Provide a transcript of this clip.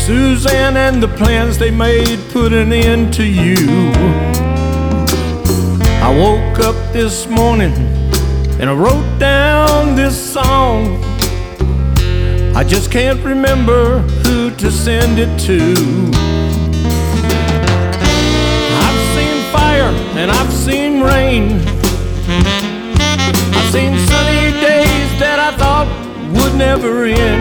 Suzanne and the plans they made put an end to you. I woke up this morning and I wrote down this song. I just can't remember who to send it to. I've seen fire and I've seen rain. I've seen sunny days that I thought would never end.